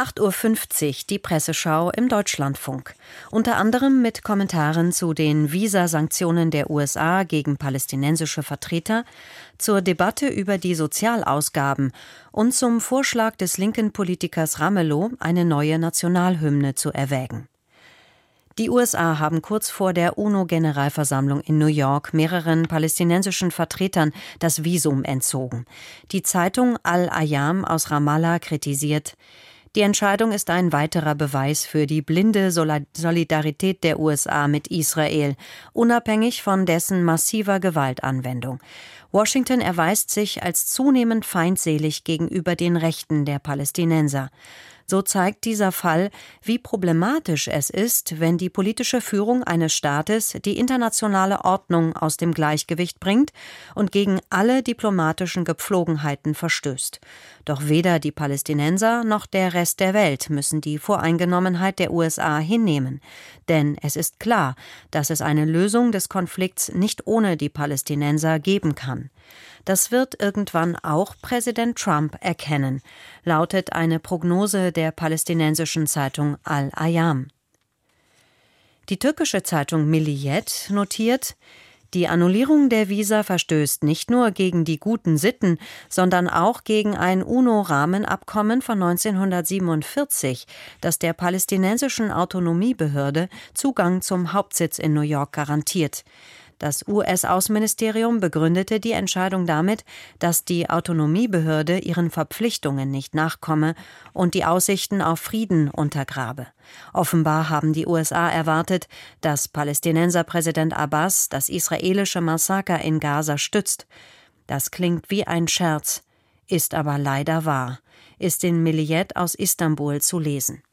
8:50 Uhr die Presseschau im Deutschlandfunk. Unter anderem mit Kommentaren zu den Visasanktionen der USA gegen palästinensische Vertreter, zur Debatte über die Sozialausgaben und zum Vorschlag des linken Politikers Ramelow, eine neue Nationalhymne zu erwägen. Die USA haben kurz vor der UNO-Generalversammlung in New York mehreren palästinensischen Vertretern das Visum entzogen. Die Zeitung Al-Ayam aus Ramallah kritisiert: Die Entscheidung ist ein weiterer Beweis für die blinde Solidarität der USA mit Israel, unabhängig von dessen massiver Gewaltanwendung. Washington erweist sich als zunehmend feindselig gegenüber den Rechten der Palästinenser. So zeigt dieser Fall, wie problematisch es ist, wenn die politische Führung eines Staates die internationale Ordnung aus dem Gleichgewicht bringt und gegen alle diplomatischen Gepflogenheiten verstößt. Doch weder die Palästinenser noch der Rest der Welt müssen die Voreingenommenheit der USA hinnehmen. Denn es ist klar, dass es eine Lösung des Konflikts nicht ohne die Palästinenser geben kann. Das wird irgendwann auch Präsident Trump erkennen, lautet eine Prognose der palästinensischen Zeitung Al-Ayam. Die türkische Zeitung Milliyet notiert: Die Annullierung der Visa verstößt nicht nur gegen die guten Sitten, sondern auch gegen ein UNO-Rahmenabkommen von 1947, das der palästinensischen Autonomiebehörde Zugang zum Hauptsitz in New York garantiert. Das US-Außenministerium begründete die Entscheidung damit, dass die Autonomiebehörde ihren Verpflichtungen nicht nachkomme und die Aussichten auf Frieden untergrabe. Offenbar haben die USA erwartet, dass Palästinenserpräsident Abbas das israelische Massaker in Gaza stützt. Das klingt wie ein Scherz, ist aber leider wahr, ist in Milliyet aus Istanbul zu lesen.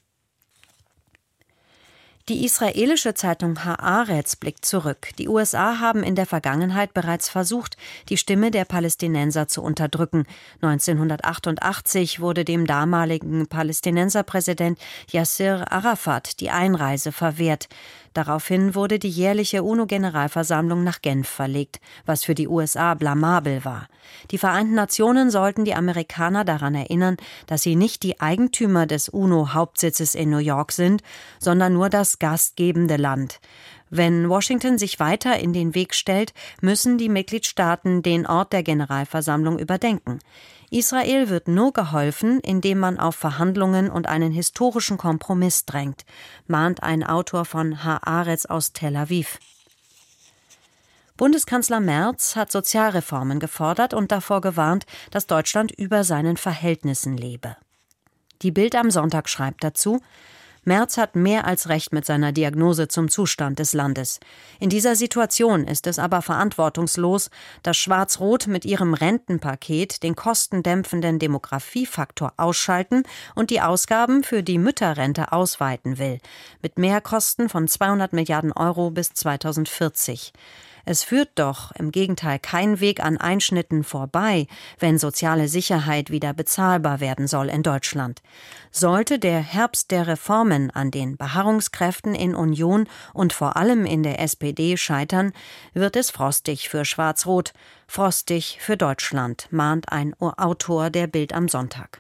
Die israelische Zeitung Haaretz blickt zurück. Die USA haben in der Vergangenheit bereits versucht, die Stimme der Palästinenser zu unterdrücken. 1988 wurde dem damaligen Palästinenserpräsident Yasser Arafat die Einreise verwehrt. Daraufhin wurde die jährliche UNO-Generalversammlung nach Genf verlegt, was für die USA blamabel war. Die Vereinten Nationen sollten die Amerikaner daran erinnern, dass sie nicht die Eigentümer des UNO-Hauptsitzes in New York sind, sondern nur das gastgebende Land. Wenn Washington sich weiter in den Weg stellt, müssen die Mitgliedstaaten den Ort der Generalversammlung überdenken. Israel wird nur geholfen, indem man auf Verhandlungen und einen historischen Kompromiss drängt, mahnt ein Autor von Haaretz aus Tel Aviv. Bundeskanzler Merz hat Sozialreformen gefordert und davor gewarnt, dass Deutschland über seinen Verhältnissen lebe. Die Bild am Sonntag schreibt dazu: Merz hat mehr als recht mit seiner Diagnose zum Zustand des Landes. In dieser Situation ist es aber verantwortungslos, dass Schwarz-Rot mit ihrem Rentenpaket den kostendämpfenden Demografiefaktor ausschalten und die Ausgaben für die Mütterrente ausweiten will, mit Mehrkosten von 200 Milliarden Euro bis 2040. Es führt doch im Gegenteil kein Weg an Einschnitten vorbei, wenn soziale Sicherheit wieder bezahlbar werden soll in Deutschland. Sollte der Herbst der Reformen an den Beharrungskräften in Union und vor allem in der SPD scheitern, wird es frostig für Schwarz-Rot, frostig für Deutschland, mahnt ein Autor der Bild am Sonntag.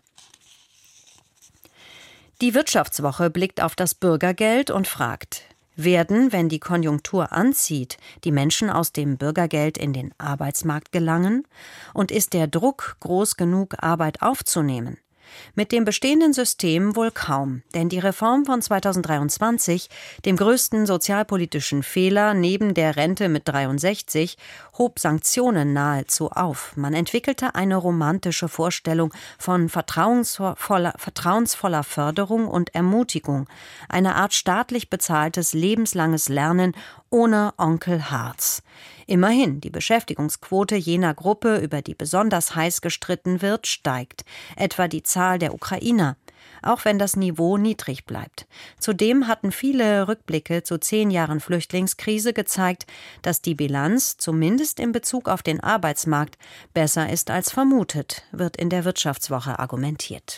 Die Wirtschaftswoche blickt auf das Bürgergeld und fragt: Werden, wenn die Konjunktur anzieht, die Menschen aus dem Bürgergeld in den Arbeitsmarkt gelangen? Und ist der Druck groß genug, Arbeit aufzunehmen? Mit dem bestehenden System wohl kaum, denn die Reform von 2023, dem größten sozialpolitischen Fehler neben der Rente mit 63, hob Sanktionen nahezu auf. Man entwickelte eine romantische Vorstellung von vertrauensvoller Förderung und Ermutigung, eine Art staatlich bezahltes lebenslanges Lernen ohne Onkel Hartz. Immerhin, die Beschäftigungsquote jener Gruppe, über die besonders heiß gestritten wird, steigt, etwa die Zahl der Ukrainer, auch wenn das Niveau niedrig bleibt. Zudem hatten viele Rückblicke zu 10 Jahren Flüchtlingskrise gezeigt, dass die Bilanz, zumindest in Bezug auf den Arbeitsmarkt, besser ist als vermutet, wird in der Wirtschaftswoche argumentiert.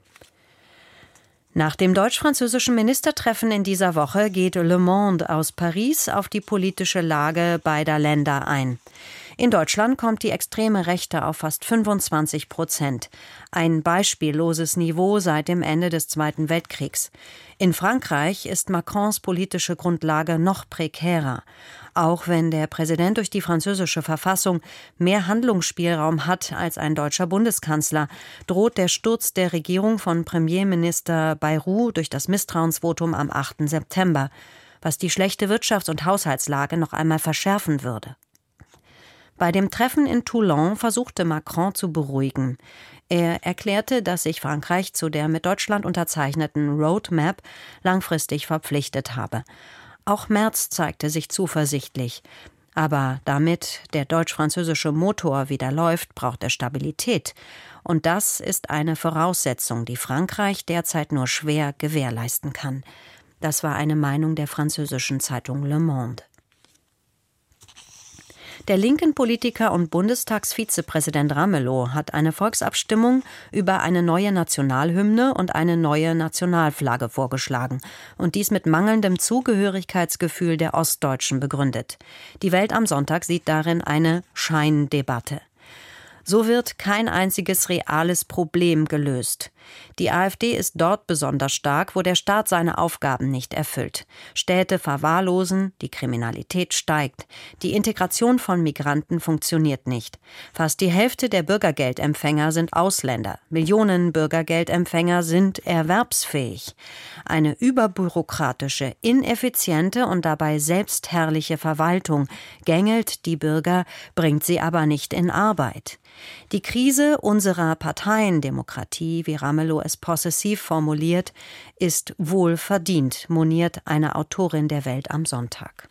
Nach dem deutsch-französischen Ministertreffen in dieser Woche geht Le Monde aus Paris auf die politische Lage beider Länder ein. In Deutschland kommt die extreme Rechte auf fast 25%. Ein beispielloses Niveau seit dem Ende des Zweiten Weltkriegs. In Frankreich ist Macrons politische Grundlage noch prekärer. Auch wenn der Präsident durch die französische Verfassung mehr Handlungsspielraum hat als ein deutscher Bundeskanzler, droht der Sturz der Regierung von Premierminister Bayrou durch das Misstrauensvotum am 8. September, was die schlechte Wirtschafts- und Haushaltslage noch einmal verschärfen würde. Bei dem Treffen in Toulon versuchte Macron zu beruhigen. Er erklärte, dass sich Frankreich zu der mit Deutschland unterzeichneten Roadmap langfristig verpflichtet habe. Auch Merz zeigte sich zuversichtlich. Aber damit der deutsch-französische Motor wieder läuft, braucht er Stabilität. Und das ist eine Voraussetzung, die Frankreich derzeit nur schwer gewährleisten kann. Das war eine Meinung der französischen Zeitung Le Monde. Der linken Politiker und Bundestagsvizepräsident Ramelow hat eine Volksabstimmung über eine neue Nationalhymne und eine neue Nationalflagge vorgeschlagen und dies mit mangelndem Zugehörigkeitsgefühl der Ostdeutschen begründet. Die Welt am Sonntag sieht darin eine Scheindebatte. So wird kein einziges reales Problem gelöst. Die AfD ist dort besonders stark, wo der Staat seine Aufgaben nicht erfüllt. Städte verwahrlosen, die Kriminalität steigt, die Integration von Migranten funktioniert nicht. Fast die Hälfte der Bürgergeldempfänger sind Ausländer. Millionen Bürgergeldempfänger sind erwerbsfähig. Eine überbürokratische, ineffiziente und dabei selbstherrliche Verwaltung gängelt die Bürger, bringt sie aber nicht in Arbeit. Die Krise unserer Parteiendemokratie, wie Ramelow es possessiv formuliert, ist wohl verdient, moniert eine Autorin der Welt am Sonntag.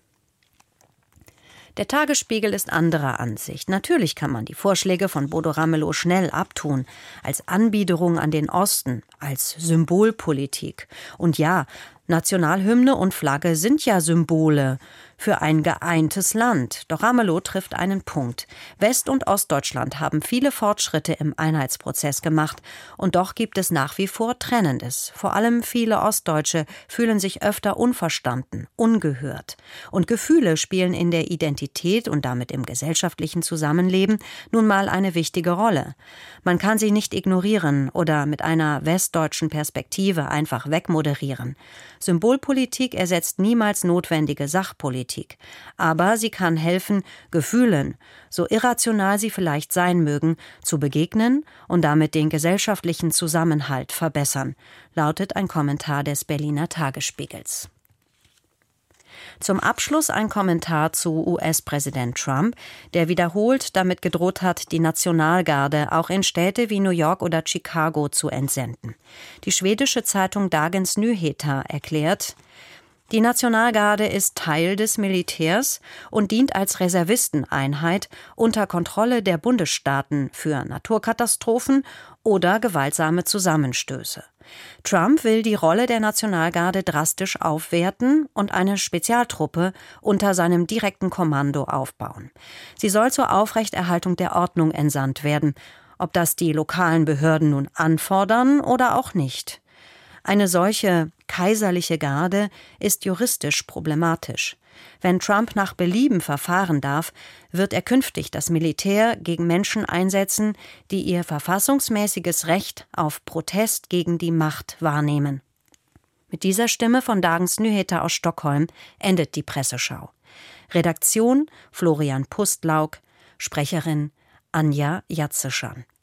Der Tagesspiegel ist anderer Ansicht. Natürlich kann man die Vorschläge von Bodo Ramelow schnell abtun, als Anbiederung an den Osten, als Symbolpolitik. Und ja, Nationalhymne und Flagge sind ja Symbole für ein geeintes Land. Doch Ramelow trifft einen Punkt. West- und Ostdeutschland haben viele Fortschritte im Einheitsprozess gemacht. Und doch gibt es nach wie vor Trennendes. Vor allem viele Ostdeutsche fühlen sich öfter unverstanden, ungehört. Und Gefühle spielen in der Identität und damit im gesellschaftlichen Zusammenleben nun mal eine wichtige Rolle. Man kann sie nicht ignorieren oder mit einer westdeutschen Perspektive einfach wegmoderieren. Symbolpolitik ersetzt niemals notwendige Sachpolitik. Aber sie kann helfen, Gefühlen, so irrational sie vielleicht sein mögen, zu begegnen und damit den gesellschaftlichen Zusammenhalt verbessern, lautet ein Kommentar des Berliner Tagesspiegels. Zum Abschluss ein Kommentar zu US-Präsident Trump, der wiederholt damit gedroht hat, die Nationalgarde auch in Städte wie New York oder Chicago zu entsenden. Die schwedische Zeitung Dagens Nyheter erklärt: Die Nationalgarde ist Teil des Militärs und dient als Reservisteneinheit unter Kontrolle der Bundesstaaten für Naturkatastrophen oder gewaltsame Zusammenstöße. Trump will die Rolle der Nationalgarde drastisch aufwerten und eine Spezialtruppe unter seinem direkten Kommando aufbauen. Sie soll zur Aufrechterhaltung der Ordnung entsandt werden, ob das die lokalen Behörden nun anfordern oder auch nicht. Eine solche kaiserliche Garde ist juristisch problematisch. Wenn Trump nach Belieben verfahren darf, wird er künftig das Militär gegen Menschen einsetzen, die ihr verfassungsmäßiges Recht auf Protest gegen die Macht wahrnehmen. Mit dieser Stimme von Dagens Nyheter aus Stockholm endet die Presseschau. Redaktion Florian Pustlauk, Sprecherin Anja Jatzeschan.